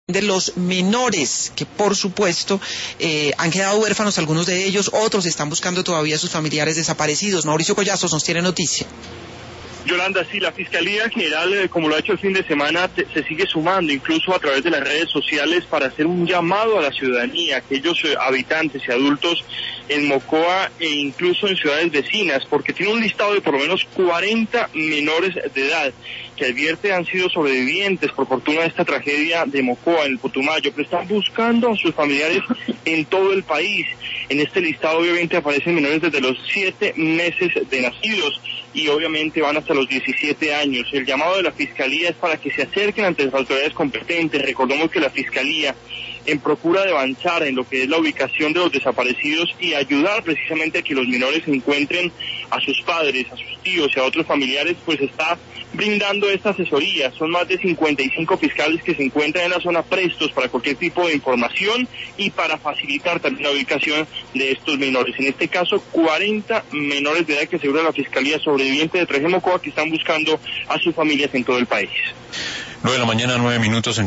de los menores que por supuesto han quedado huérfanos, algunos de ellos, otros están buscando todavía a sus familiares desaparecidos. Mauricio Collazos nos tiene noticia. Yolanda, sí, la Fiscalía General, como lo ha hecho el fin de semana, se sigue sumando incluso a través de las redes sociales para hacer un llamado a la ciudadanía, aquellos habitantes y adultos en Mocoa e incluso en ciudades vecinas, porque tiene un listado de por lo menos 40 menores de edad que advierte han sido sobrevivientes por fortuna de esta tragedia de Mocoa en el Putumayo, pero están buscando a sus familiares en todo el país. En este listado obviamente aparecen menores desde los 7 meses de nacidos y obviamente van hasta los 17 años. El llamado de la Fiscalía es para que se acerquen ante las autoridades competentes. Recordemos que la Fiscalía, en procura de avanzar en lo que es la ubicación de los desaparecidos y ayudar precisamente a que los menores encuentren a sus padres, a sus tíos y a otros familiares, pues está brindando esta asesoría. Son más de 55 fiscales que se encuentran en la zona prestos para cualquier tipo de información y para facilitar también la ubicación de estos menores. En este caso, 40 menores de edad que asegura la Fiscalía sobreviviente de Traje Mocoa que están buscando a sus familias en todo el país. 9 de la mañana, 9 minutos.